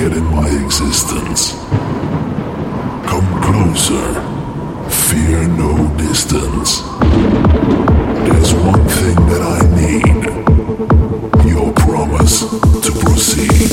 get in my existence. Come closer, fear no distance. There's one thing that I need, your promise to proceed.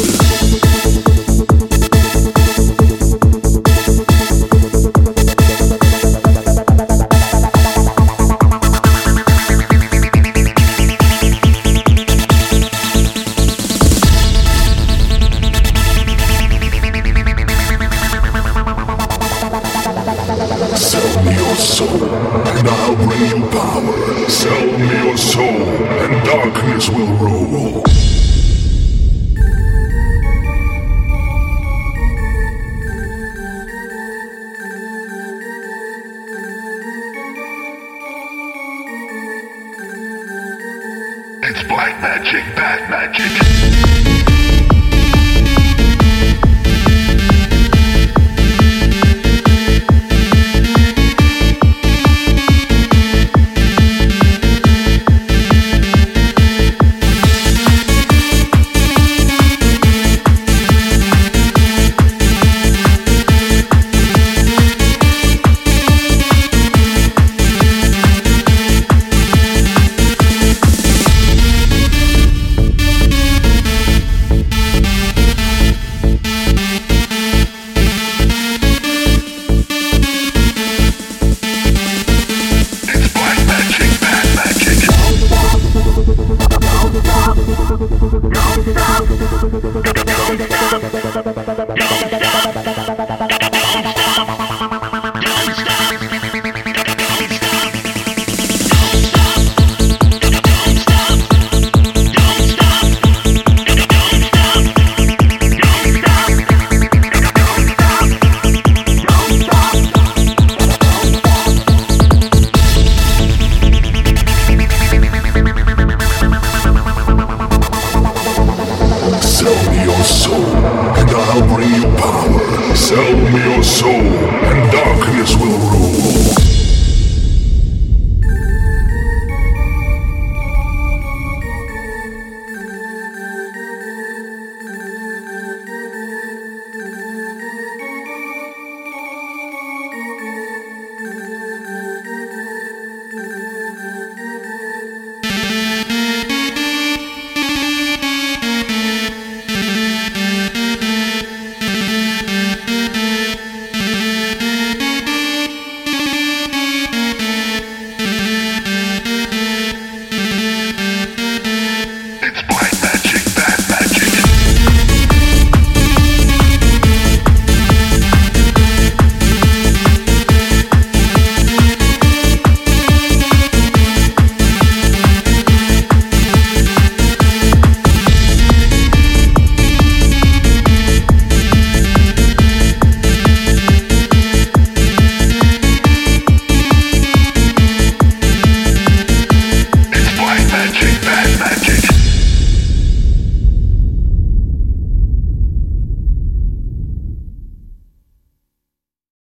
Sell me your soul, and I'll bring you power. Sell me your soul, and darkness will roll. It's black magic, bad magic.